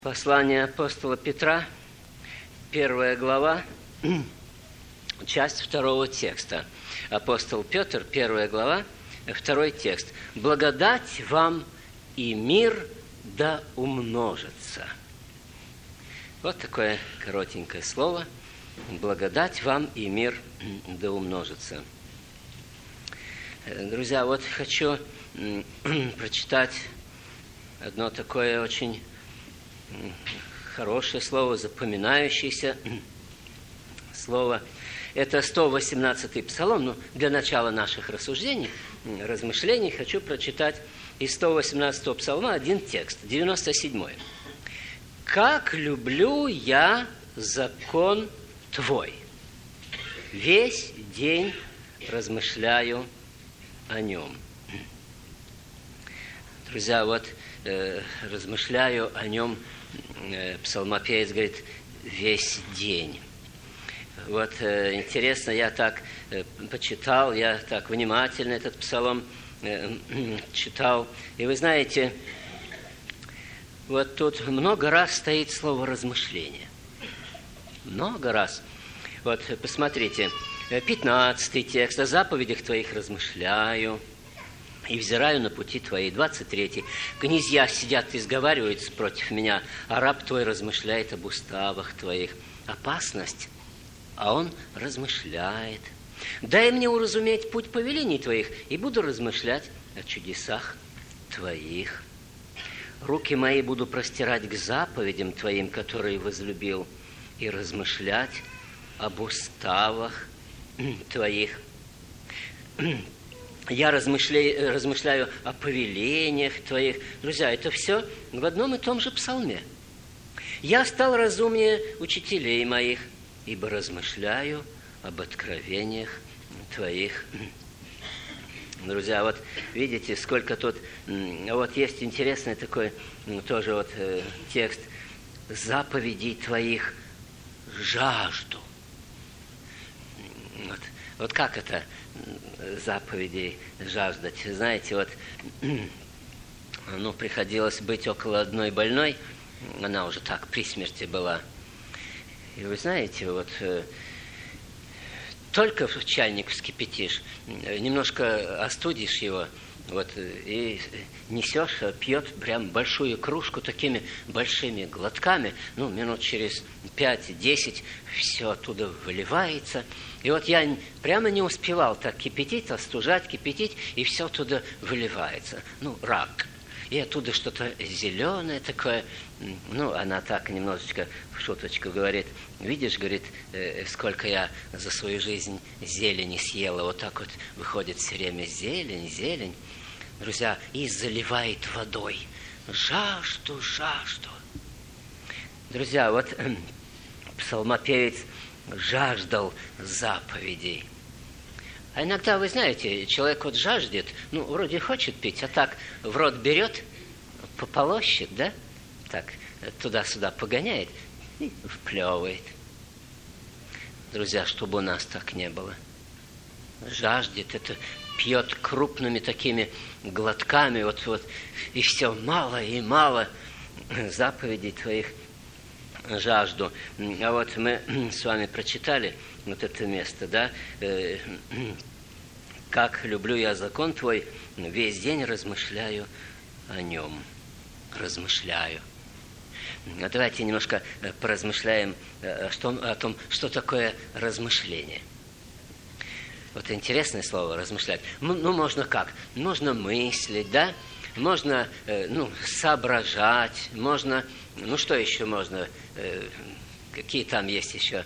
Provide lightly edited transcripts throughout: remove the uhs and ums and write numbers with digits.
Послание апостола Петра, 1 глава, часть 2 текста. Апостол Петр, 1 глава, 2 текст. «Благодать вам и мир да умножится». Вот такое коротенькое слово. «Благодать вам и мир да умножится». Друзья, вот хочу прочитать одно такое очень хорошее слово, запоминающееся слово. Это 118-й псалом. Для начала наших рассуждений, размышлений хочу прочитать из 118-го псалма один текст, 97-й. «Как люблю я закон Твой, весь день размышляю о нем». Друзья, вот размышляю о нем, псалмопевец говорит, весь день. Вот интересно, я так почитал, я так внимательно этот псалом читал. И вы знаете, вот тут много раз стоит слово «размышление». Много раз. Вот посмотрите, 15-й текст. «О заповедях Твоих размышляю и взираю на пути Твои». 23-й. «Князья сидят и сговариваются против меня, а раб Твой размышляет об уставах Твоих». Опасность, а он размышляет. «Дай мне уразуметь путь повелений Твоих, и буду размышлять о чудесах Твоих. Руки мои буду простирать к заповедям Твоим, которые возлюбил, и размышлять об уставах Твоих». Я размышляю о повелениях Твоих. Друзья, это все в одном и том же псалме. «Я стал разумнее учителей моих, ибо размышляю об откровениях Твоих». Друзья, вот видите, сколько тут... Вот есть интересный такой тоже вот текст. «Заповедей Твоих жажду». Вот как это заповедей жаждать? Знаете, вот приходилось быть около одной больной, она уже так при смерти была. И вы знаете, вот только в чайник вскипятишь, немножко остудишь его, вот, и несешь, пьет прям большую кружку такими большими глотками, минут через 5-10 все оттуда выливается. И вот я прямо не успевал так кипятить, остужать, кипятить, и все оттуда выливается. Рак. И оттуда что-то зеленое такое. Она так немножечко в шуточку говорит: видишь, говорит, сколько я за свою жизнь зелени съела. Вот так вот выходит все время зелень, зелень. Друзья, и заливает водой. Жажду, жажду. Друзья, вот псалмопевец жаждал заповедей. А иногда, вы знаете, человек вот жаждет, вроде хочет пить, а так в рот берет, пополощет, да? Так, туда-сюда погоняет и вплевывает. Друзья, чтобы у нас так не было. Жаждет, это пьет крупными такими глотками, вот, и все мало и мало заповедей Твоих жажду. А вот мы с вами прочитали вот это место, да? «Как люблю я закон Твой, весь день размышляю о нем». Размышляю. А давайте немножко поразмышляем о том, что такое размышление. Вот интересное слово «размышлять». Можно как? Можно мыслить, да? Можно, соображать, можно... что еще можно? Какие там есть еще?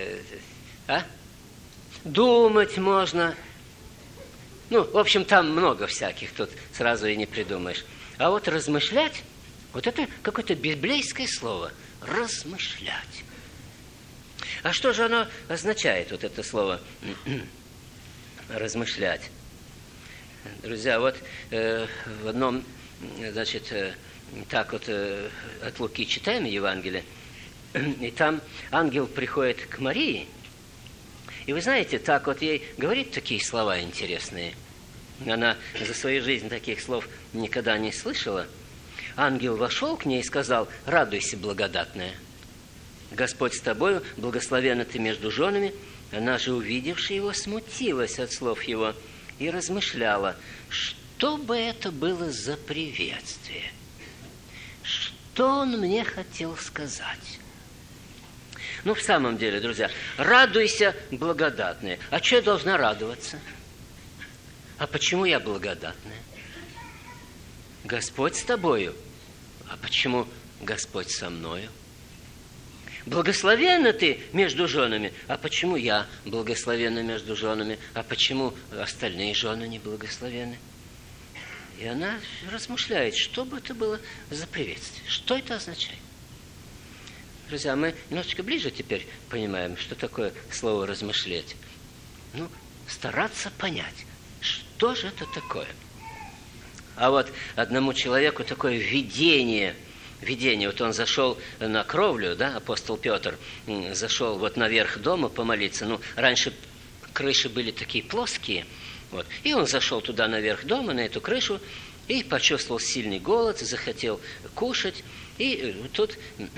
Думать можно. В общем, там много всяких, тут сразу и не придумаешь. А вот размышлять, вот это какое-то библейское слово. Размышлять. А что же оно означает, вот это слово размышлять? Друзья, вот в одном, так вот от Луки читаем Евангелие, и там ангел приходит к Марии, и вы знаете, так вот ей говорит такие слова интересные. Она за свою жизнь таких слов никогда не слышала. Ангел вошел к ней и сказал: «Радуйся, благодатная, Господь с тобою, благословенна ты между женами». Она же, увидевши его, смутилась от слов его и размышляла, что бы это было за приветствие, что он мне хотел сказать. Ну, в самом деле, друзья, радуйся, благодатная. А что я должна радоваться? А почему я благодатная? Господь с тобою. А почему Господь со мною? Благословенна ты между женами. А почему я благословенна между женами? А почему остальные жены не благословенны? И она размышляет, что бы это было за приветствие. Что это означает? Друзья, мы немножечко ближе теперь понимаем, что такое слово «размышлять». Ну, стараться понять, что же это такое. А вот одному человеку такое видение. Вот он зашел на кровлю, да, апостол Петр, зашел вот наверх дома помолиться. Ну, раньше крыши были такие плоские. Вот. И он зашел туда наверх дома, на эту крышу, и почувствовал сильный голод, захотел кушать. И тут,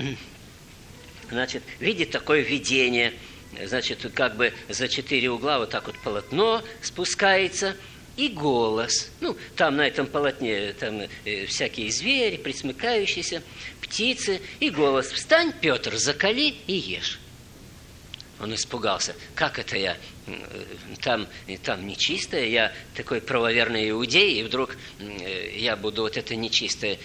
значит, видит такое видение. Значит, как бы за 4 угла вот так вот полотно спускается, и голос. Ну, там на этом полотне там всякие звери, пресмыкающиеся, птицы, и голос: «Встань, Петр, закали и ешь». Он испугался. Как это я? Там нечистое, я такой правоверный иудей, и вдруг я буду вот это нечистое.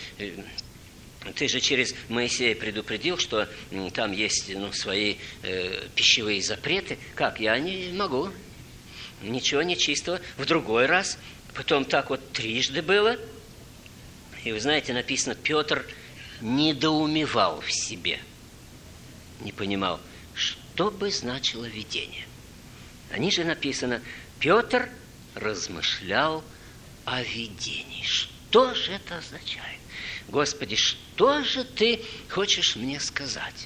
Ты же через Моисея предупредил, что там есть свои пищевые запреты. Как? Я не могу. Ничего нечистого. В другой раз. Потом так вот 3 было. И вы знаете, написано, Петр недоумевал в себе. Не понимал, что бы значило видение. Ниже написано, Петр размышлял о видении. Что же это означает? Господи, что же ты хочешь мне сказать?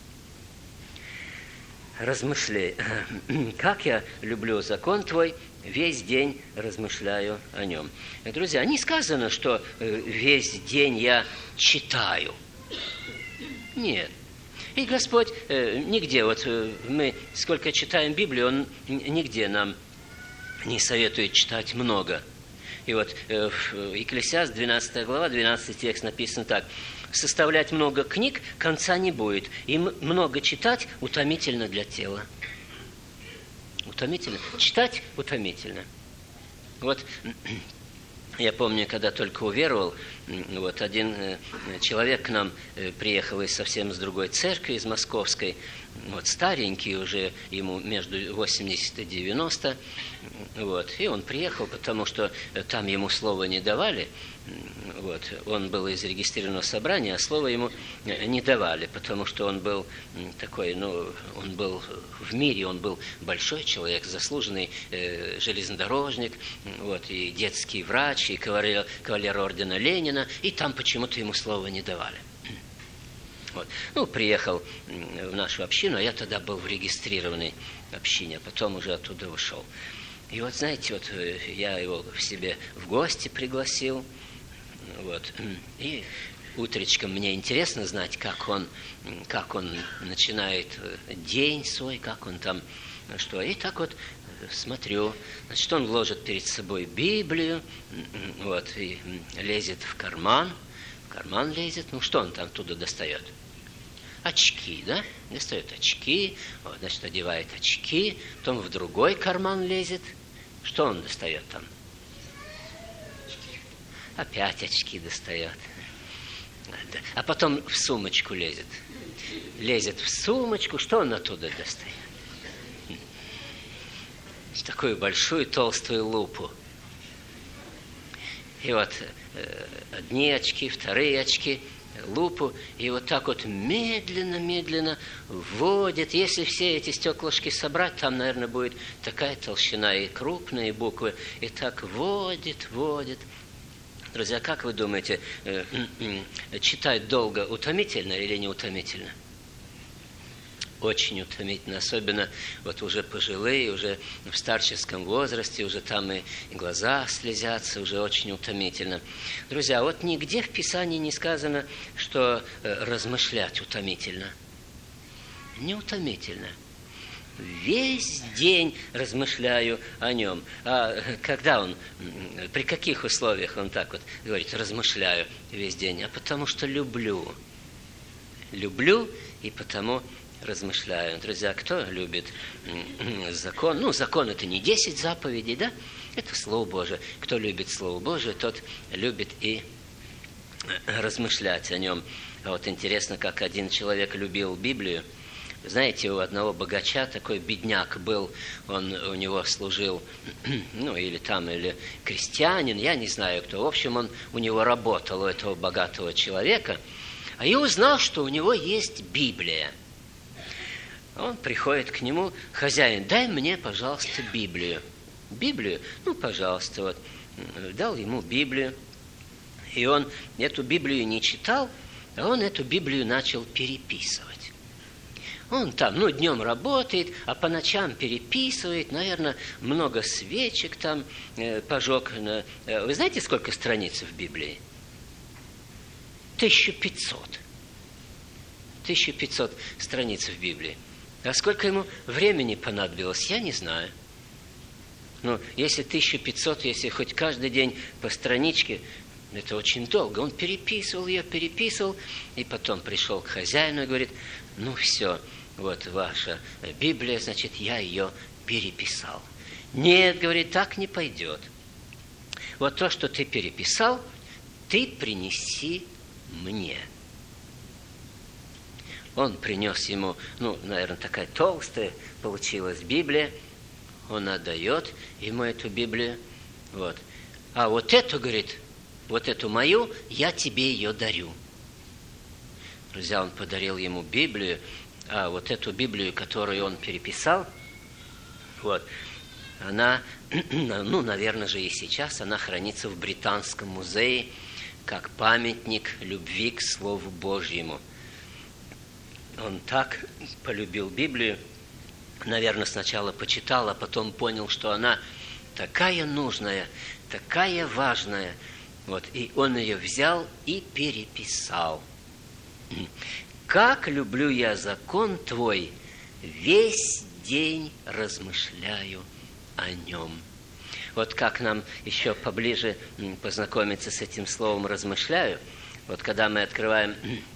Размышляй. Как я люблю закон твой, весь день размышляю о нем. Друзья, не сказано, что весь день я читаю. Нет. И Господь нигде, вот мы сколько читаем Библию, Он нигде нам не советует читать много. И вот в Екклесиаст, 12 глава, 12 текст написано так: «Составлять много книг конца не будет, и много читать утомительно для тела». Утомительно. Читать утомительно. Вот я помню, когда только уверовал, вот один человек к нам приехал из совсем с другой церкви, из московской, вот старенький уже, ему между 80 и 90, вот, и он приехал, потому что там ему слова не давали, вот, он был из регистрированного собрания, а слова ему не давали, потому что он был такой, он был в мире, он был большой человек, заслуженный железнодорожник, вот, и детский врач, и кавалер ордена Ленина, и там почему-то ему слова не давали. Вот. Приехал в нашу общину, а я тогда был в регистрированной общине, а потом уже оттуда ушел. И вот, знаете, вот я его к себе в гости пригласил, вот, и утречком мне интересно знать, как он начинает день свой, как он там, что. И так вот смотрю, значит, он ложит перед собой Библию, вот, и лезет в карман лезет, что он там оттуда достает? Очки, да? Достает очки, вот, значит, одевает очки, потом в другой карман лезет. Что он достает там? Опять очки достает. А потом в сумочку лезет. Лезет в сумочку, что он оттуда достает? Такую большую толстую лупу. И вот одни очки, вторые очки, лупу, и вот так вот медленно вводит. Если все эти стеклышки собрать, там, наверное, будет такая толщина и крупные буквы. И так вводит. Друзья, как вы думаете, читать долго утомительно или не утомительно? очень утомительно, особенно вот уже пожилые, уже в старческом возрасте, уже там и глаза слезятся, уже очень утомительно. Друзья, вот нигде в Писании не сказано, что размышлять утомительно. Не утомительно. Весь день размышляю о нем. А когда он, при каких условиях он так вот говорит, размышляю весь день? А потому что люблю. Люблю и потому размышляю. Друзья, кто любит закон? Ну, закон это не 10 заповедей, да? Это Слово Божие. Кто любит Слово Божие, тот любит и размышлять о нем. А вот интересно, как один человек любил Библию. Знаете, у одного богача такой бедняк был, у него служил, ну, или крестьянин, я не знаю кто. В общем, он у него работал, у этого богатого человека, а я узнал, что у него есть Библия. Он приходит к нему: хозяин, дай мне, пожалуйста, Библию. Библию? Ну, пожалуйста, вот. Дал ему Библию. И он эту Библию не читал, а он эту Библию начал переписывать. Он там, днем работает, а по ночам переписывает, наверное, много свечек там пожег. Вы знаете, сколько страниц в Библии? 1500. 1500 страниц в Библии. А сколько ему времени понадобилось, я не знаю. Если 1500, если хоть каждый день по страничке, это очень долго. Он переписывал ее, и потом пришел к хозяину и говорит: все, вот ваша Библия, значит, я ее переписал. Нет, говорит, так не пойдет. Вот то, что ты переписал, ты принеси мне. Он принес ему, наверное, такая толстая получилась Библия. Он отдает ему эту Библию. Вот. А вот эту, говорит, вот эту мою, я тебе ее дарю. Друзья, он подарил ему Библию, а вот эту Библию, которую он переписал, вот, она, наверное же и сейчас, она хранится в Британском музее как памятник любви к Слову Божьему. Он так полюбил Библию, наверное, сначала почитал, а потом понял, что она такая нужная, такая важная. Вот, и он ее взял и переписал. «Как люблю я закон твой, весь день размышляю о нем». Вот как нам еще поближе познакомиться с этим словом «размышляю». Вот когда мы открываем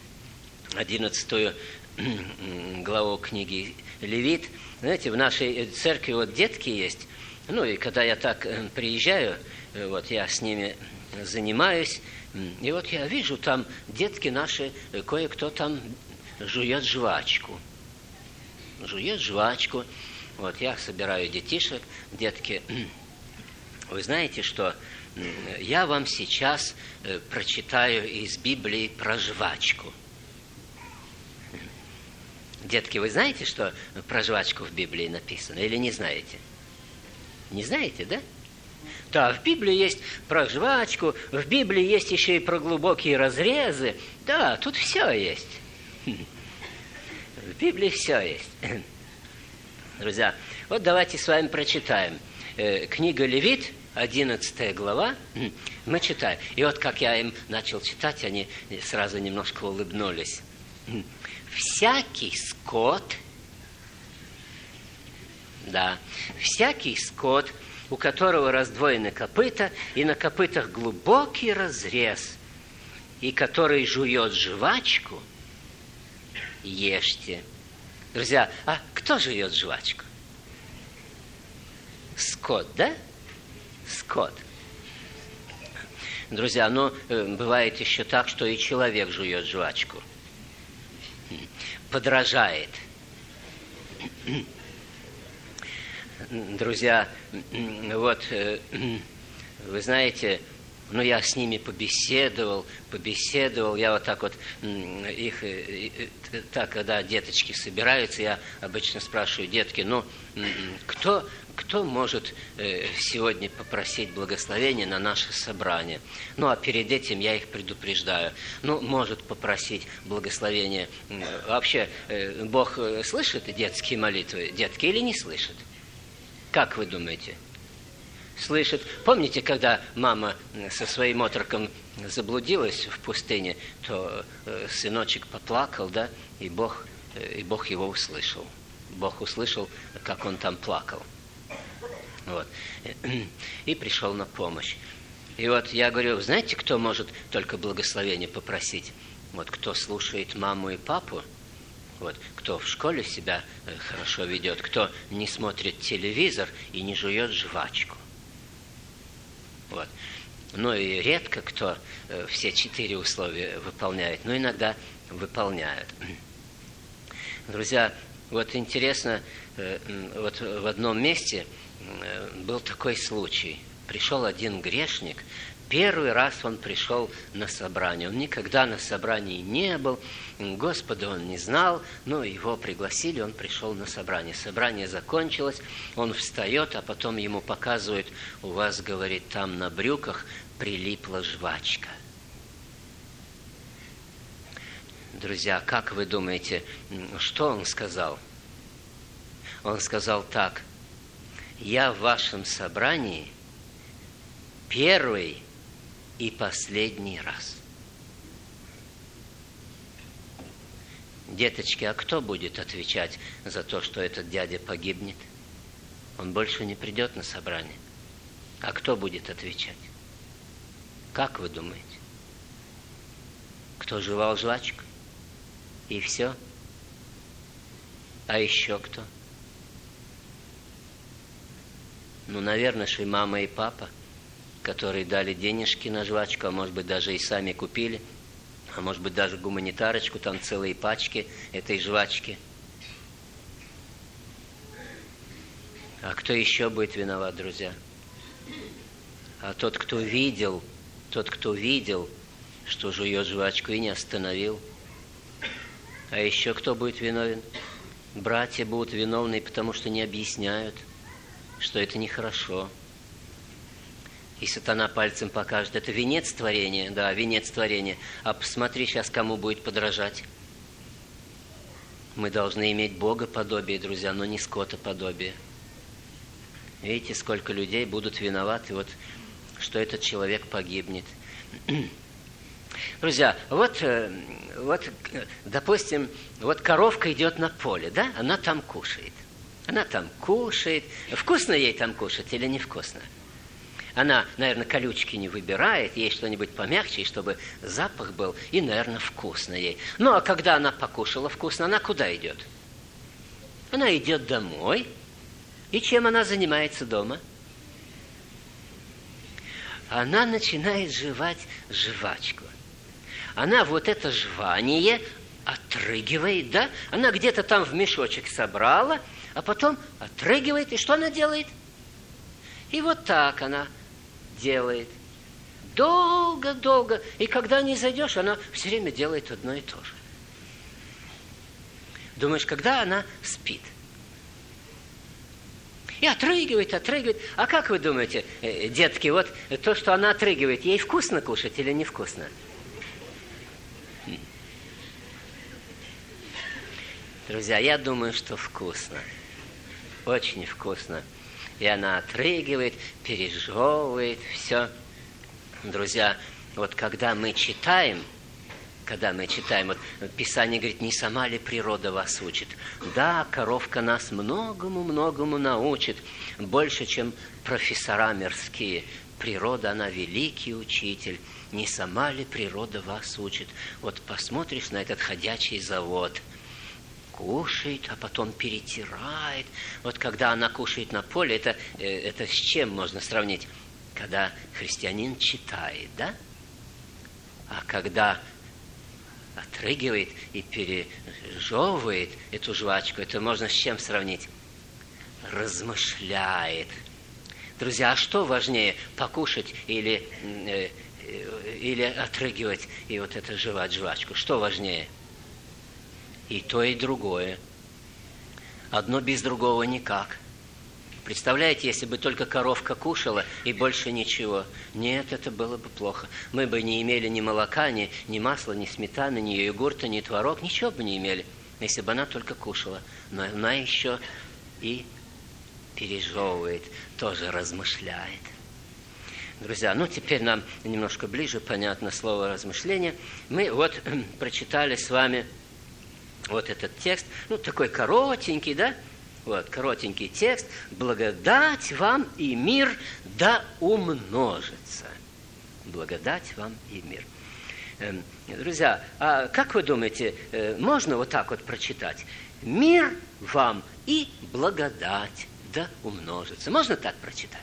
11 главу книги Левит, знаете, в нашей церкви вот детки есть, и когда я так приезжаю, вот я с ними занимаюсь, и вот я вижу, там детки наши, кое-кто там жует жвачку. Жует жвачку. Вот я собираю детишек, детки, вы знаете, что я вам сейчас прочитаю из Библии про жвачку. Детки, вы знаете, что про жвачку в Библии написано, или не знаете? Не знаете, да? Да, в Библии есть про жвачку, в Библии есть еще и про глубокие разрезы. Да, тут все есть. В Библии все есть. Друзья, вот давайте с вами прочитаем. Книга Левит, 11 глава, мы читаем. И вот как я им начал читать, они сразу немножко улыбнулись. Всякий скот, всякий скот, у которого раздвоены копыта, и на копытах глубокий разрез, и который жует жвачку, ешьте. Друзья, а кто жует жвачку? Скот, да? Скот. Друзья, бывает еще так, что и человек жует жвачку. Подражает. Друзья, вот, вы знаете, Но я с ними побеседовал, я вот так вот их, так, когда деточки собираются, я обычно спрашиваю: детки, ну, кто может сегодня попросить благословения на наше собрание? Ну, а перед этим я их предупреждаю. Ну, может попросить благословения. Вообще, Бог слышит детские молитвы, детки, или не слышит? Как вы думаете? Слышит. Помните, когда мама со своим отроком заблудилась в пустыне, то сыночек поплакал, да, и Бог его услышал. Бог услышал, как он там плакал. Вот. И пришел на помощь. И вот я говорю: знаете, кто может только благословение попросить? Вот кто слушает маму и папу, вот, кто в школе себя хорошо ведет, кто не смотрит телевизор и не жует жвачку. Вот. Ну и редко кто все 4 условия выполняет, но иногда выполняет. Друзья, вот интересно, вот в одном месте был такой случай. Пришел один грешник, первый раз он пришел на собрание. Он никогда на собрании не был, Господа он не знал, но его пригласили, он пришел на собрание. Собрание закончилось, он встает, а потом ему показывают: у вас, говорит, там на брюках прилипла жвачка. Друзья, как вы думаете, что он сказал? Он сказал так: я в вашем собрании первый и последний раз. Деточки, а кто будет отвечать за то, что этот дядя погибнет? Он больше не придет на собрание. А кто будет отвечать? Как вы думаете? Кто жевал жвачку? И все? А еще кто? Ну, наверное, и мама, и папа, которые дали денежки на жвачку, а может быть, даже и сами купили, а может быть, даже гуманитарочку, там целые пачки этой жвачки. А кто еще будет виноват, друзья? А тот, кто видел, что жует жвачку и не остановил. А еще кто будет виновен? Братья будут виновны, потому что не объясняют, что это нехорошо. И сатана пальцем покажет: это венец творения, да, венец творения. А посмотри сейчас, кому будет подражать. Мы должны иметь богоподобие, друзья, но не скотоподобие. Видите, сколько людей будут виноваты, вот, что этот человек погибнет. Друзья, вот, допустим, вот коровка идет на поле, да, она там кушает. Вкусно ей там кушать или невкусно? Она, наверное, колючки не выбирает, ей что-нибудь помягче, чтобы запах был, и, наверное, вкусно ей. Ну, а когда она покушала вкусно, она куда идет? Она идет домой. И чем она занимается дома? Она начинает жевать жвачку. Она вот это жвание отрыгивает, да? Она где-то там в мешочек собрала, а потом отрыгивает. И что она делает? И вот так она делает. Долго-долго. И когда не зайдешь, она все время делает одно и то же. Думаешь, когда она спит? И отрыгивает. А как вы думаете, детки, вот то, что она отрыгивает, ей вкусно кушать или невкусно? Друзья, я думаю, что вкусно. Очень вкусно. И она отрыгивает, пережевывает, все. Друзья, вот когда мы читаем, вот Писание говорит: не сама ли природа вас учит? Да, коровка нас многому научит, больше, чем профессора мирские. Природа, она великий учитель. Не сама ли природа вас учит? Вот посмотришь на этот ходячий завод. Кушает, а потом перетирает. Вот когда она кушает на поле, это с чем можно сравнить? Когда христианин читает, да? А когда отрыгивает и пережевывает эту жвачку, это можно с чем сравнить? Размышляет. Друзья, а что важнее, покушать или отрыгивать и вот это жевать жвачку? Что важнее? И то, и другое. Одно без другого никак. Представляете, если бы только коровка кушала и больше ничего? Нет, это было бы плохо. Мы бы не имели ни молока, ни масла, ни сметаны, ни йогурта, ни творог, ничего бы не имели, если бы она только кушала. Но она еще и пережевывает, тоже размышляет. Друзья, теперь нам немножко ближе понятно слово «размышление». Мы вот прочитали с вами вот этот текст, такой коротенький, да? Вот, коротенький текст. «Благодать вам и мир да умножится». Благодать вам и мир. Друзья, а как вы думаете, можно вот так вот прочитать? «Мир вам и благодать да умножится». Можно так прочитать?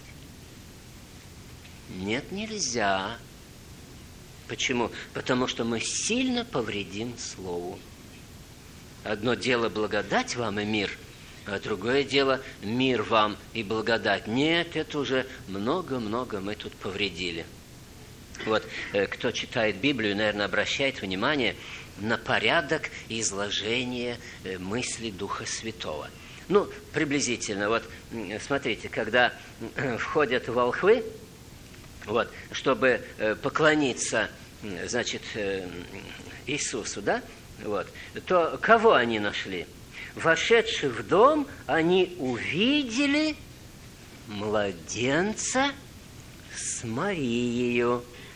Нет, нельзя. Почему? Потому что мы сильно повредим слову. Одно дело благодать вам и мир, а другое дело мир вам и благодать. Нет, это уже много-много мы тут повредили. Вот, кто читает Библию, наверное, обращает внимание на порядок изложения мысли Духа Святого. Приблизительно, вот, смотрите, когда входят волхвы, вот, чтобы поклониться, значит, Иисусу, да, вот, то кого они нашли? Вошедши в дом, они увидели младенца с Марией.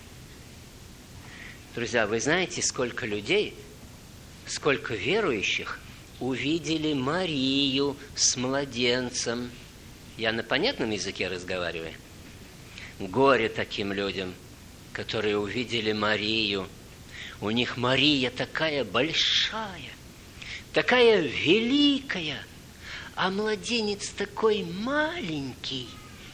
Друзья, вы знаете, сколько людей, сколько верующих увидели Марию с младенцем? Я на понятном языке разговариваю? Горе таким людям, которые увидели Марию. У них Мария такая большая, такая великая, а младенец такой маленький.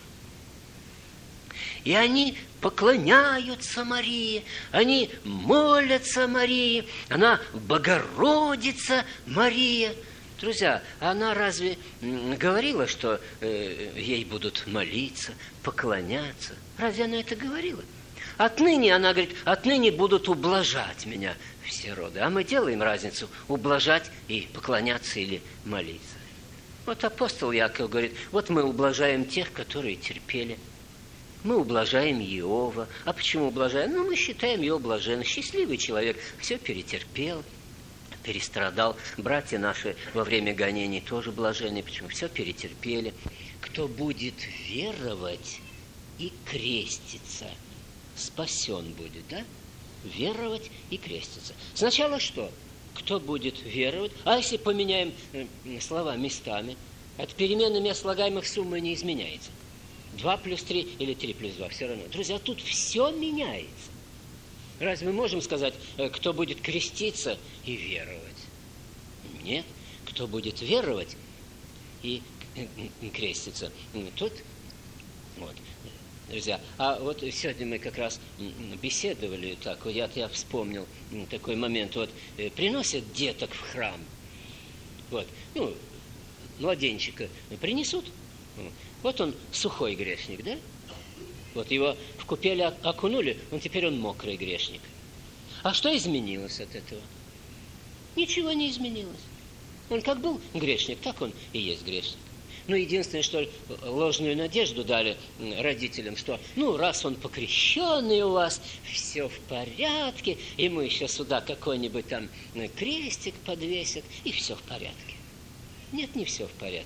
И они поклоняются Марии, они молятся Марии, она Богородица Мария. Друзья, она разве говорила, что ей будут молиться, поклоняться? Разве она это говорила? Отныне, она говорит, отныне будут ублажать меня все роды. А мы делаем разницу ублажать и поклоняться или молиться. Вот апостол Яков говорит, вот мы ублажаем тех, которые терпели. Мы ублажаем Иова. А почему ублажаем? Мы считаем его блаженным. Счастливый человек, все перетерпел, перестрадал. Братья наши во время гонений тоже блаженны. Почему? Все перетерпели. Кто будет веровать и креститься, спасен будет, да? Веровать и креститься. Сначала что? Кто будет веровать? А если поменяем слова местами? От переменными слагаемых сумма не изменяется. 2 плюс 3 или 3 плюс 2, все равно. Друзья, тут все меняется. Разве мы можем сказать, кто будет креститься и веровать? Нет. Кто будет веровать и креститься, тот... Вот. Друзья, а вот сегодня мы как раз беседовали так, вот я вспомнил такой момент, вот приносят деток в храм, вот, младенчика принесут, вот он сухой грешник, да? Вот его в купель окунули, теперь он мокрый грешник. А что изменилось от этого? Ничего не изменилось. Он как был грешник, так он и есть грешник. Единственное, что ложную надежду дали родителям, что, раз он покрещенный у вас, все в порядке, и мы еще сюда какой-нибудь там крестик подвесят, и все в порядке. Нет, не все в порядке.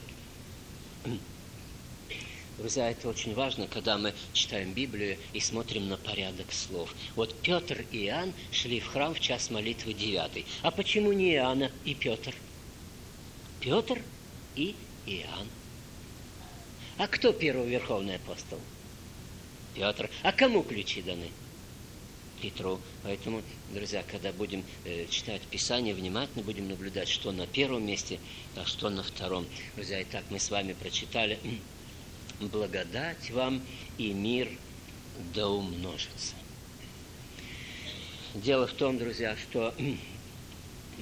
Друзья, это очень важно, когда мы читаем Библию и смотрим на порядок слов. Вот Петр и Иоанн шли в храм в час молитвы 9. А почему не Иоанна и Петр? Петр и Иоанн. А кто первый верховный апостол? Петр. А кому ключи даны? Петру. Поэтому, друзья, когда будем читать Писание, внимательно будем наблюдать, что на первом месте, а что на втором. Друзья, итак, мы с вами прочитали: «Благодать вам и мир да умножится». Дело в том, друзья, что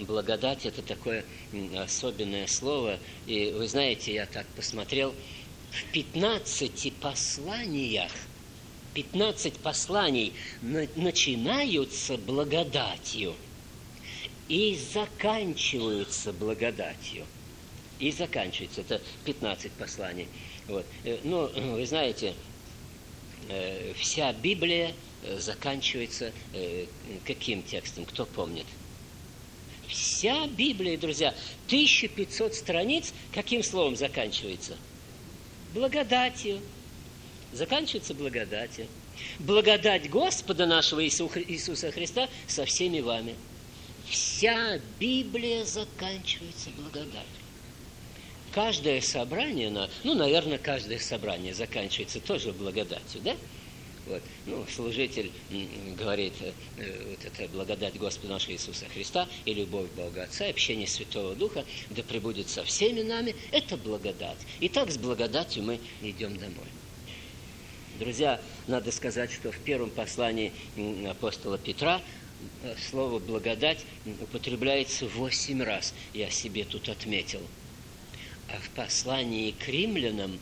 благодать – это такое особенное слово. И вы знаете, я так посмотрел, в 15 посланиях, 15 посланий начинаются благодатью и заканчиваются благодатью. И заканчивается. Это 15 посланий. Вот. Ну, вы знаете, вся Библия заканчивается каким текстом? Кто помнит? Вся Библия, друзья, 1500 страниц, каким словом заканчивается? Благодатью. Заканчивается благодатью. Благодать Господа нашего Иисуса Христа со всеми вами. Вся Библия заканчивается благодатью. Каждое собрание, наверное, каждое собрание заканчивается тоже благодатью, да? Вот. Ну, служитель говорит, вот это благодать Господа нашего Иисуса Христа и любовь Бога Отца, и общение Святого Духа, да пребудет со всеми нами, это благодать. И так с благодатью мы идем домой. Друзья, надо сказать, что в первом послании апостола Петра слово «благодать» употребляется 8 раз. Я себе тут отметил. А в послании к римлянам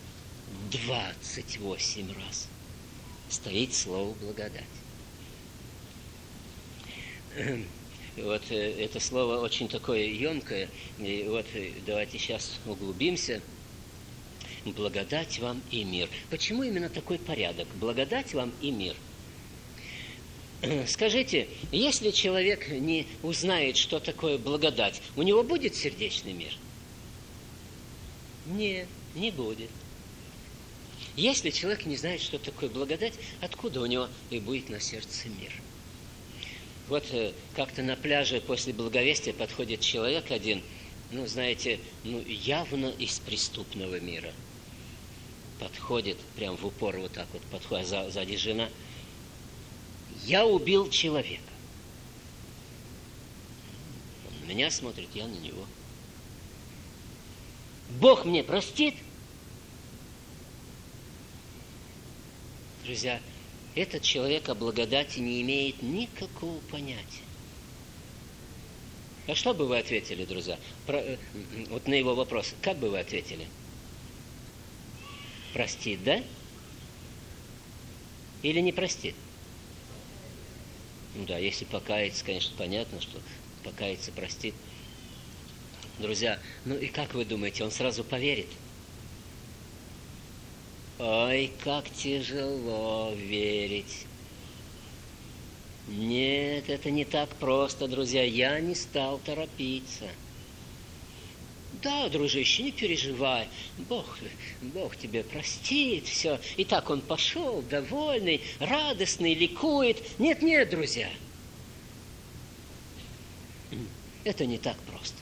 28 раз стоит слово «благодать». Вот это слово очень такое емкое. И вот давайте сейчас углубимся. Благодать вам и мир. Почему именно такой порядок? Благодать вам и мир. Скажите, если человек не узнает, что такое благодать, у него будет сердечный мир? Нет, не будет. Если человек не знает, что такое благодать, откуда у него и будет на сердце мир? Вот как-то на пляже после благовестия подходит человек один, явно из преступного мира. Подходит, прям в упор вот так вот, подходит, сзади жена. Я убил человека. Он на меня смотрит, я на него. Бог мне простит? Друзья, этот человек о благодати не имеет никакого понятия. А что бы вы ответили, друзья? Вот на его вопрос, как бы вы ответили? Простит, да? Или не простит? Ну да, если покаяться, конечно, понятно, что покаяться, простит. Друзья, и как вы думаете, он сразу поверит? Ой, как тяжело верить. Нет, это не так просто, друзья. Я не стал торопиться. Да, дружище, не переживай. Бог тебе простит, все. И так он пошел, довольный, радостный, ликует. Нет, друзья. Это не так просто.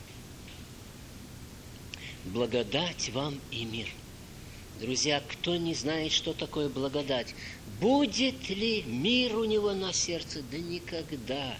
Благодать вам и мир. Друзья, кто не знает, что такое благодать, будет ли мир у него на сердце? Да никогда.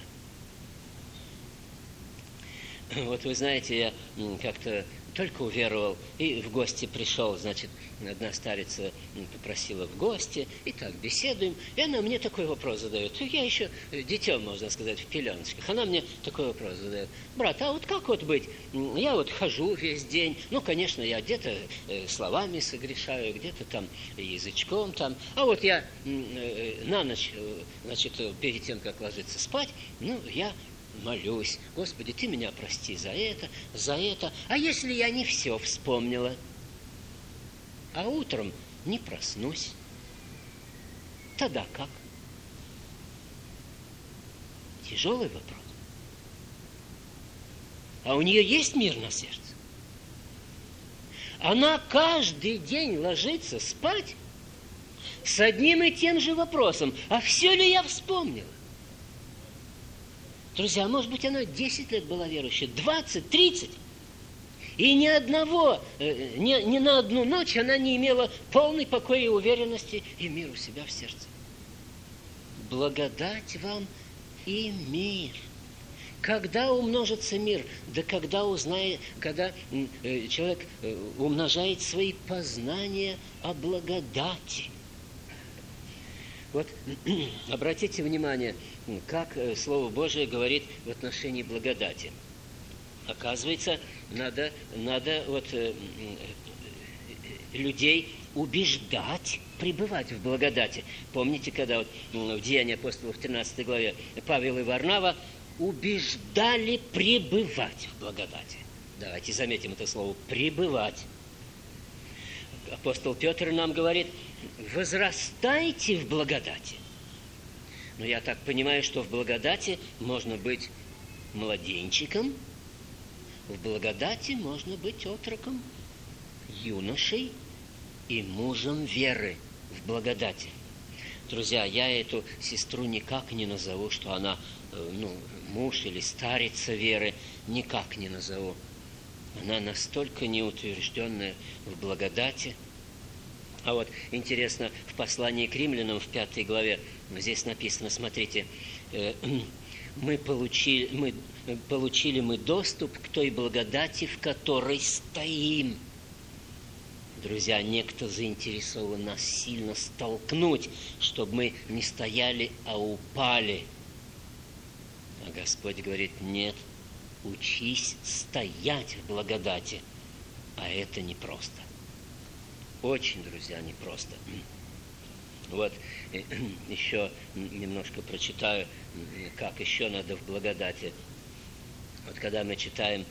Вот вы знаете, я как-то только уверовал и в гости пришел, значит, одна старица попросила в гости, и так беседуем, и она мне такой вопрос задает. Я еще детем, можно сказать, в пеленочках. Она мне такой вопрос задает. Брат, а вот как вот быть? Я вот хожу весь день, конечно, я где-то словами согрешаю, где-то там язычком там, а вот я на ночь, значит, перед тем, как ложиться спать, я молюсь, Господи, Ты меня прости за это. А если я не все вспомнила, а утром не проснусь, тогда как? Тяжелый вопрос. А у нее есть мир на сердце? Она каждый день ложится спать с одним и тем же вопросом. А все ли я вспомнила? Друзья, может быть, она 10 лет была верующей, 20, 30. И ни на одну ночь она не имела полной покоя и уверенности и мира у себя в сердце. Благодать вам и мир. Когда умножится мир? Да когда человек умножает свои познания о благодати. Вот обратите внимание, как Слово Божие говорит в отношении благодати. Оказывается, надо людей убеждать пребывать в благодати. Помните, когда вот в Деянии апостолов 13 главе Павел и Варнава убеждали пребывать в благодати. Давайте заметим это слово «пребывать». Апостол Петр нам говорит: возрастайте в благодати. Но я так понимаю, что в благодати можно быть младенчиком, в благодати можно быть отроком, юношей и мужем веры в благодати. Друзья, я эту сестру никак не назову, что она муж или старица веры, никак не назову. Она настолько неутвержденная в благодати. А вот интересно, в послании к римлянам в 5 главе здесь написано, смотрите, получили мы доступ к той благодати, в которой стоим. Друзья, некто заинтересован нас сильно столкнуть, чтобы мы не стояли, а упали. А Господь говорит: нет, учись стоять в благодати. А это непросто. Очень, друзья, непросто. Вот еще немножко прочитаю, как еще надо в благодати. Вот когда мы читаем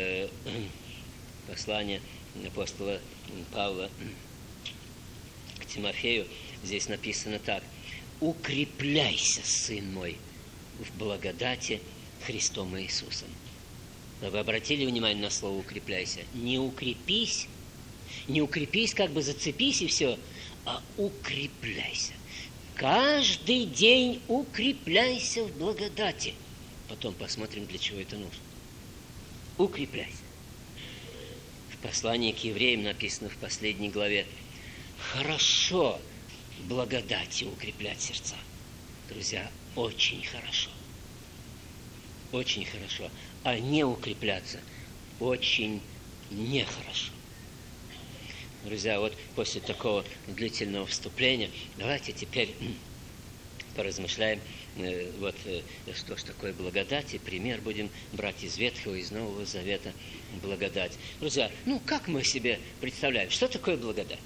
послание апостола Павла к Тимофею, здесь написано так: «Укрепляйся, сын мой, в благодати Христом Иисусом». Но вы обратили внимание на слово «укрепляйся»? Не укрепись, как бы зацепись и все, а укрепляйся. Каждый день укрепляйся в благодати. Потом посмотрим, для чего это нужно. Укрепляйся. В послании к евреям написано в последней главе: хорошо благодати укреплять сердца. Друзья, очень хорошо. Очень хорошо. А не укрепляться очень нехорошо. Друзья, вот после такого длительного вступления давайте теперь поразмышляем, что ж такое благодать, и пример будем брать из Ветхого и из Нового Завета благодать. Друзья, как мы себе представляем, что такое благодать?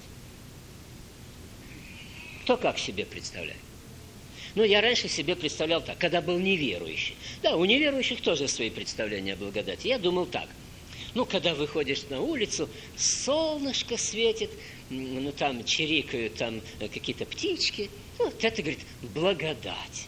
Кто как себе представляет? Я раньше себе представлял так, когда был неверующий. Да, у неверующих тоже свои представления о благодати. Я думал так: когда выходишь на улицу, солнышко светит, там чирикают там какие-то птички, вот это, говорит, благодать.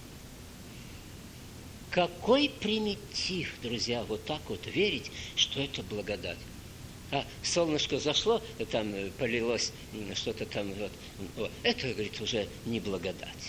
Какой примитив, друзья, вот так вот верить, что это благодать. А солнышко зашло, там полилось что-то там, это, говорит, уже не благодать.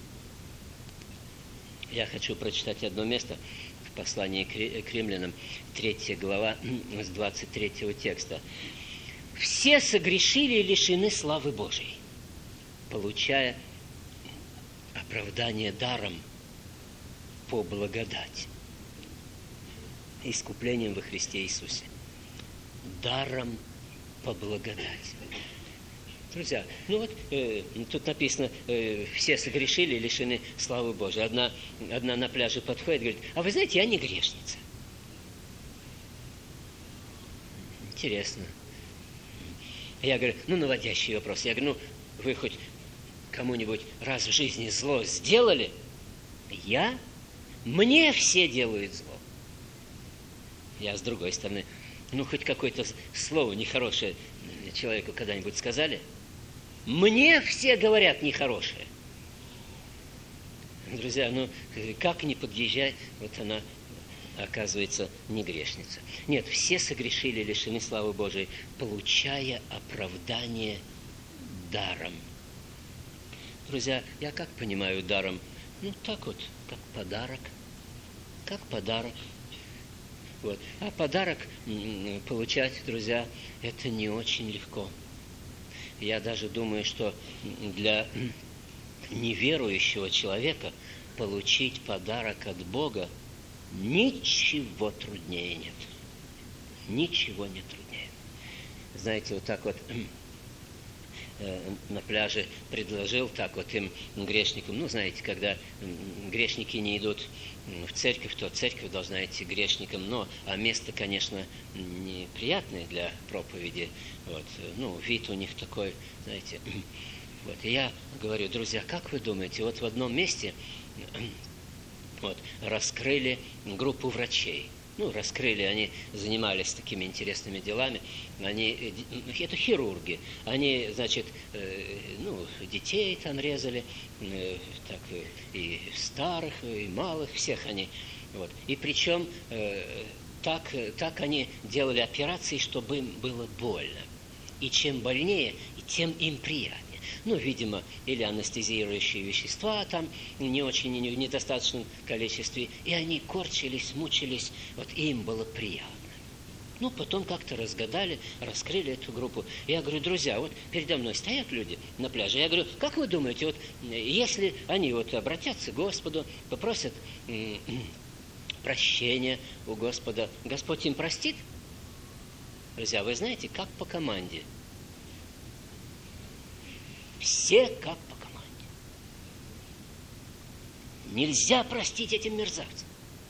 Я хочу прочитать одно место в послании к римлянам, 3 глава, с 23 текста. «Все согрешили и лишены славы Божией, получая оправдание даром по благодати, искуплением во Христе Иисусе». Даром по благодати. Друзья, тут написано: все согрешили и лишены славы Божией. Одна на пляже подходит и говорит: а вы знаете, я не грешница. Интересно. Я говорю: наводящий вопрос. Я говорю: вы хоть кому-нибудь раз в жизни зло сделали? Мне все делают зло. Я с другой стороны: хоть какое-то слово нехорошее человеку когда-нибудь сказали? Мне все говорят нехорошее. Друзья, как ни подъезжай, вот она, оказывается, не грешница. Нет, все согрешили, лишены славы Божией, получая оправдание даром. Друзья, я как понимаю даром? Так вот, как подарок. Как подарок. Вот. А подарок получать, друзья, это не очень легко. Я даже думаю, что для неверующего человека получить подарок от Бога ничего труднее нет. Ничего не труднее. Знаете, вот так вот на пляже предложил так вот им, грешникам, ну, знаете, когда грешники не идут в церковь, то церковь должна идти грешникам, а место, конечно, неприятное для проповеди, вот, вид у них такой, знаете, вот, и я говорю: друзья, как вы думаете, вот в одном месте вот, раскрыли группу врачей. Раскрыли, они занимались такими интересными делами. Это хирурги. Они, значит, детей там резали, так и старых, и малых, всех они. Вот. И причем так они делали операции, чтобы им было больно. И чем больнее, тем им приятнее. Видимо, или анестезирующие вещества там в недостаточном количестве. И они корчились, мучились, вот, и им было приятно. Потом как-то раскрыли эту группу. Я говорю: друзья, вот передо мной стоят люди на пляже. Я говорю: как вы думаете, вот если они вот обратятся к Господу, попросят прощения у Господа, Господь им простит? Друзья, вы знаете, как по команде. Все как по команде. Нельзя простить этим мерзавцам.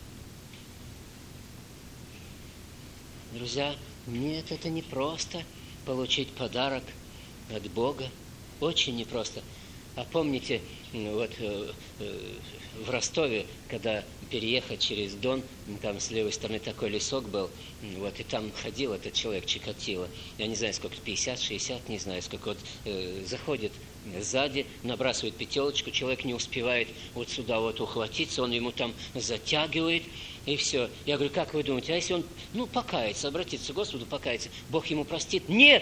Друзья, нет, это не просто получить подарок от Бога. Очень непросто. А помните, вот в Ростове, когда переехать через Дон, там с левой стороны такой лесок был, вот, и там ходил этот человек, Чикатило, я не знаю, сколько, 50, 60, не знаю, сколько, вот, заходит сзади, набрасывает пятерочку, человек не успевает вот сюда вот ухватиться, он ему там затягивает, и все. Я говорю: как вы думаете, а если он, покается, обратится к Господу, покается, Бог ему простит? Нет!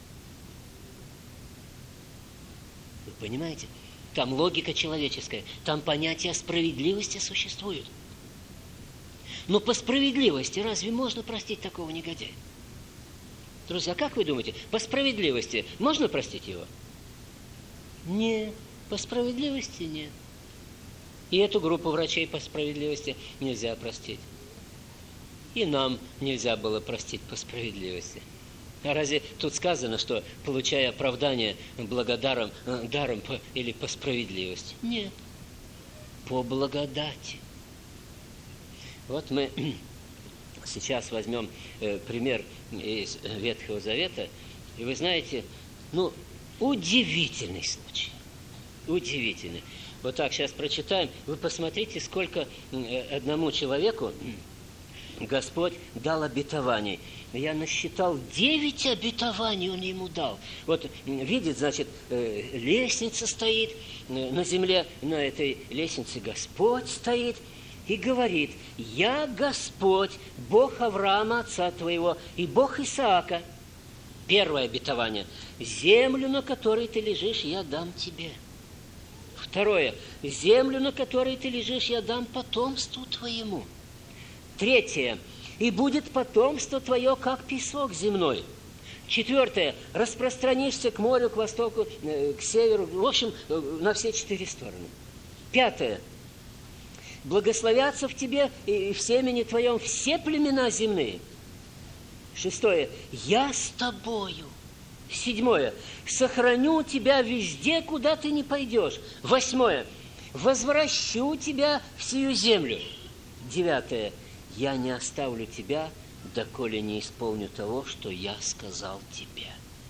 Вы понимаете? Там логика человеческая, там понятие справедливости существует. Но по справедливости разве можно простить такого негодяя? Друзья, как вы думаете, по справедливости можно простить его? Нет, по справедливости нет. И эту группу врачей по справедливости нельзя простить. И нам нельзя было простить по справедливости. А разве тут сказано, что получая оправдание даром или по справедливости? Нет, по благодати. Вот мы сейчас возьмем пример из Ветхого Завета, и вы знаете, удивительный случай. Удивительный. Вот так сейчас прочитаем. Вы посмотрите, сколько одному человеку Господь дал обетований. Я насчитал 9 обетований Он ему дал. Вот видит, значит, лестница стоит на земле, на этой лестнице Господь стоит и говорит: «Я Господь, Бог Авраама, отца твоего, и Бог Исаака». Первое обетование: «Землю, на которой ты лежишь, я дам тебе». Второе: «Землю, на которой ты лежишь, я дам потомству твоему». Третье: «И будет потомство твое, как песок земной». Четвертое: «Распространишься к морю, к востоку, к северу». В общем, на все 4 стороны. Пятое: «Благословятся в тебе и в семени твоем все племена земные». Шестое: «Я с тобою». Седьмое: «Сохраню тебя везде, куда ты не пойдешь». Восьмое: «Возвращу тебя в сию землю». Девятое: «Я не оставлю тебя, доколе не исполню того, что я сказал тебе».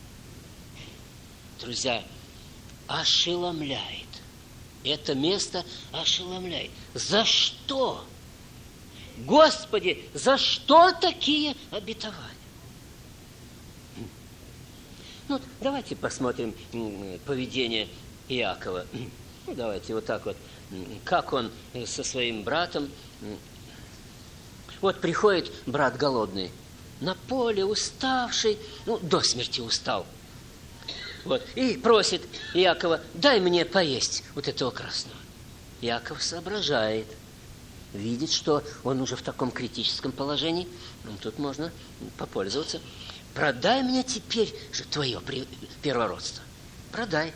Друзья, ошеломляет. Это место ошеломляет. За что? Господи, за что такие обетования? Давайте посмотрим поведение Иакова. Давайте вот так вот. Как он со своим братом. Вот приходит брат голодный, на поле уставший, до смерти устал. Вот, и просит Иакова: дай мне поесть вот этого красного. Иаков соображает, видит, что он уже в таком критическом положении. Тут можно попользоваться. Продай мне теперь же твое первородство. Продай.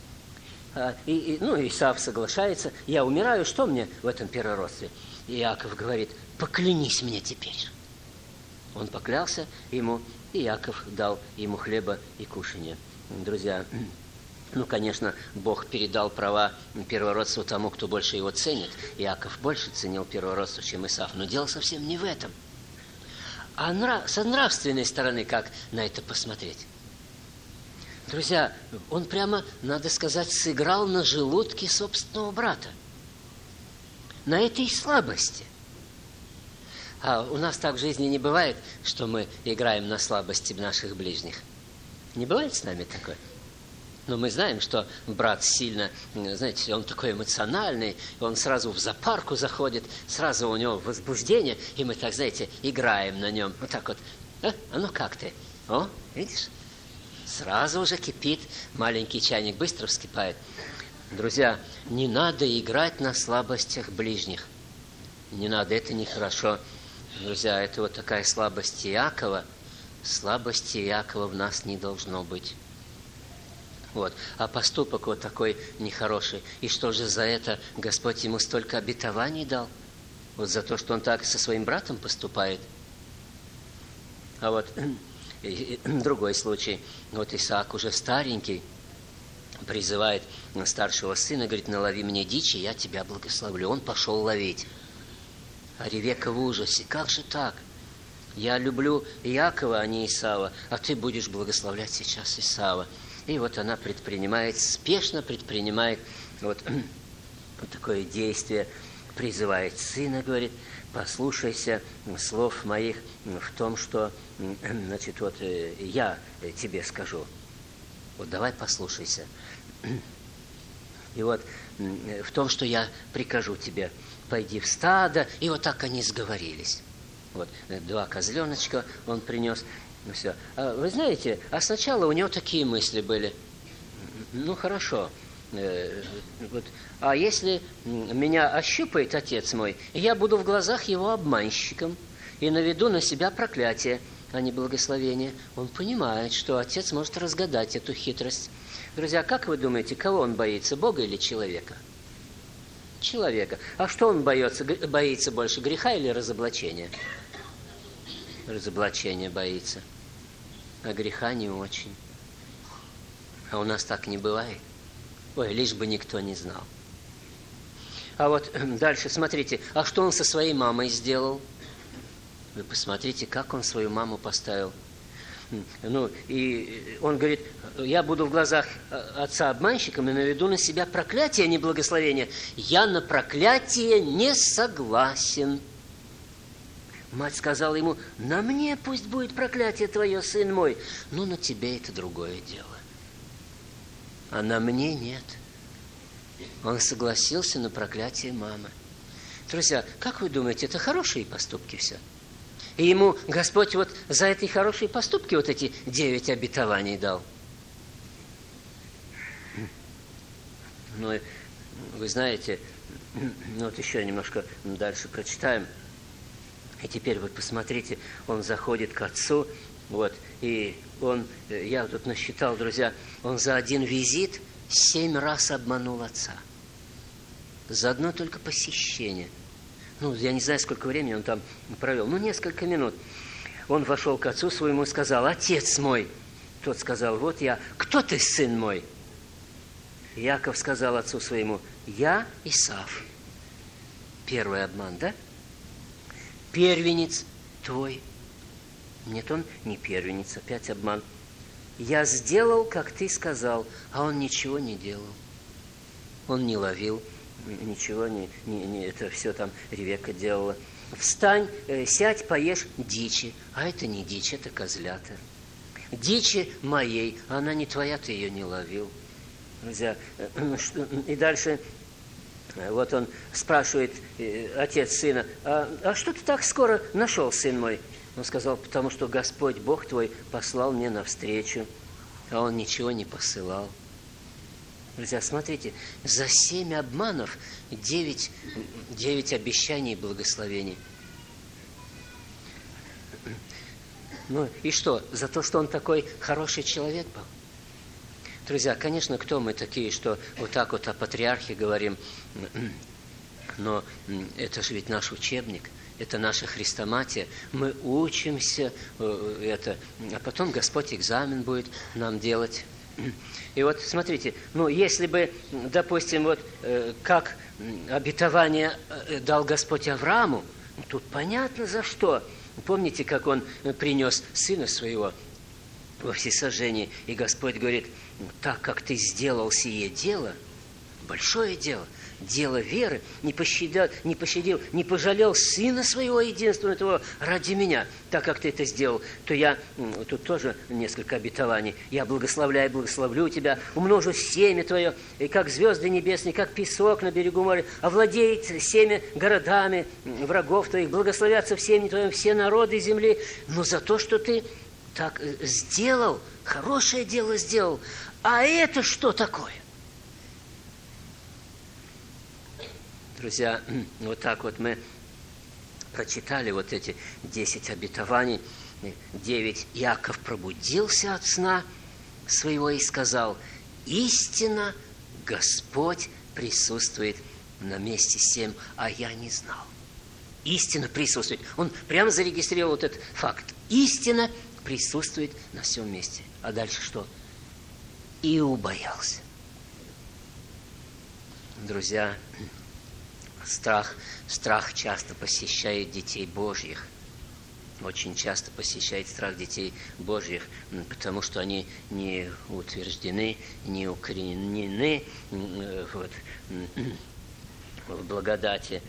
Исав соглашается. Я умираю, что мне в этом первородстве? Иаков говорит: поклянись мне теперь. Он поклялся ему, и Иаков дал ему хлеба и кушанье. друзья, конечно, Бог передал права первородства тому, кто больше его ценит. Иаков больше ценил первородство, чем Исав. Но дело совсем не в этом. А с нравственной стороны как на это посмотреть? Друзья, он прямо, надо сказать, сыграл на желудке собственного брата. На этой слабости. А у нас так в жизни не бывает, что мы играем на слабости наших ближних. Не бывает с нами такое? Но мы знаем, что брат сильно, знаете, он такой эмоциональный, он сразу в зоопарку заходит, сразу у него возбуждение, и мы так, знаете, играем на нем. Вот так вот. А ну как ты? О, видишь? Сразу уже кипит, маленький чайник быстро вскипает. Друзья, не надо играть на слабостях ближних. Не надо, это нехорошо. Друзья, это вот такая слабость Иакова. Слабости Иакова в нас не должно быть. Вот. А поступок вот такой нехороший. И что же за это Господь ему столько обетований дал? Вот за то, что он так со своим братом поступает. А вот другой случай. Вот Исаак уже старенький призывает старшего сына, говорит: налови мне дичи, я тебя благословлю. Он пошел ловить. А Ревекка в ужасе: как же так? Я люблю Иакова, а не Исава, а ты будешь благословлять сейчас Исава. И вот она спешно предпринимает вот такое действие, призывает сына, говорит: послушайся слов моих в том, что, значит, вот я тебе скажу. Вот давай послушайся. И вот в том, что я прикажу тебе, пойди в стадо. И вот так они сговорились. Вот 2 козленочка он принес. Ну все. Вы знаете, сначала у него такие мысли были. Ну хорошо. Вот, а если меня ощупает отец мой, я буду в глазах его обманщиком и наведу на себя проклятие, а не благословение. Он понимает, что отец может разгадать эту хитрость. Друзья, как вы думаете, кого он боится, Бога или человека? Человека. А что он боится больше, греха или разоблачения? Разоблачения боится, а греха не очень. А у нас так не бывает. Ой, лишь бы никто не знал. А вот дальше, смотрите, а что он со своей мамой сделал? Вы посмотрите, как он свою маму поставил. Ну, и он говорит: я буду в глазах отца обманщиком и наведу на себя проклятие, а не благословение. Я на проклятие не согласен. Мать сказала ему: на мне пусть будет проклятие твое, сын мой, но на тебе это другое дело. А на мне нет. Он согласился на проклятие мамы. Друзья, как вы думаете, это хорошие поступки все? И ему Господь вот за эти хорошие поступки вот эти 9 обетований дал. Ну, вы знаете, ну вот еще немножко дальше прочитаем. И теперь вы посмотрите, он заходит к отцу, вот, и он, я тут насчитал, друзья, он за один визит 7 раз обманул отца. За одно только посещение. Ну, я не знаю, сколько времени он там провел, несколько минут. Он вошел к отцу своему и сказал: отец мой. Тот сказал: вот я. Кто ты, сын мой? Иаков сказал отцу своему: я Исав. Первый обман, да? Первенец твой. Нет, он не первенец, опять обман. Я сделал, как ты сказал, а он ничего не делал. Он не ловил, ничего не это все там Ревекка делала. Встань, сядь, поешь дичи. А это не дичь, это козлята. Дичи моей, а она не твоя, ты ее не ловил. Друзья, и дальше вот он спрашивает, отец сына: а что ты так скоро нашел, сын мой? Он сказал: потому что Господь Бог твой послал мне навстречу, а он ничего не посылал. Друзья, смотрите, за 7 обманов 9 обещаний и благословений. Ну и что? За то, что он такой хороший человек был? Друзья, конечно, кто мы такие, что вот так вот о патриархе говорим, но это же ведь наш учебник, это наша хрестоматия, мы учимся это, а потом Господь экзамен будет нам делать. И вот смотрите, если бы, допустим, как обетование дал Господь Аврааму, тут понятно за что. Помните, как он принес сына своего во всесожжение, и Господь говорит: так как ты сделал сие дело, большое дело, дело веры, не пощадил, не пожалел сына своего единственного твоего ради меня, так как ты это сделал, то я, тут тоже несколько обетований, я благословлю тебя, умножу семя твое, и как звезды небесные, как песок на берегу моря, овладеет семя городами врагов твоих, благословятся в семени твоем все народы земли, но за то, что ты так сделал, хорошее дело сделал. А это что такое? Друзья, вот так вот мы прочитали вот эти 10 обетований. 9. Иаков пробудился от сна своего и сказал: истинно Господь присутствует на месте 7, а я не знал. Истинно присутствует. Он прямо зарегистрировал вот этот факт. Истинно присутствует на всем месте. А дальше что? И убоялся. Друзья, страх часто посещает детей Божьих. Очень часто посещает страх детей Божьих, потому что они не утверждены, не укоренены в благодати